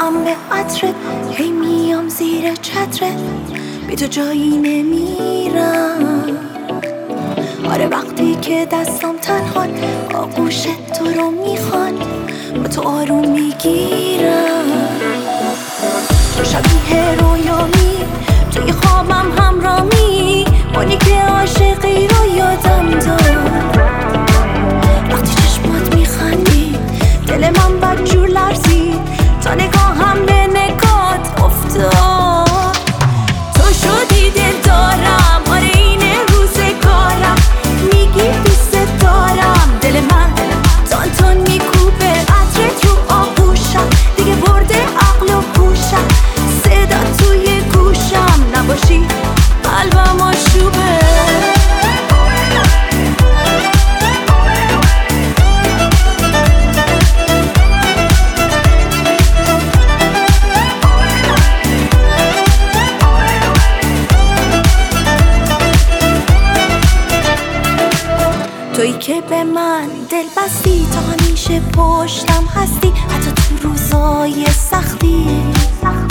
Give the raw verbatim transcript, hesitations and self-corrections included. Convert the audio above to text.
هم به عطرت، هی میام زیر چترت، بی تو جایی نمیرم. آره وقتی که دستم تنها آغوش تو رو میخوان، با تو آروم میگیرم. تو شبیه رویامی، توی خوابم همرامی، اونی که عاشقی رو یادم داد. وقتی چشمات میخندی دل من بدجور لرزید، تا نگاهم به نگات افتاد. تو شدی دل دارم، آره اینه روزگارم، میگی دوست دارم. دل من تان تان میکوبه، عطرت رو آغوشم، دیگه برده عقل و گوشم. صدا توی گوشم، نباشی قلبم آشوبه. تویی که به من دل بستی، تا همیشه پشتم هستی، حتی تو روزای سختی.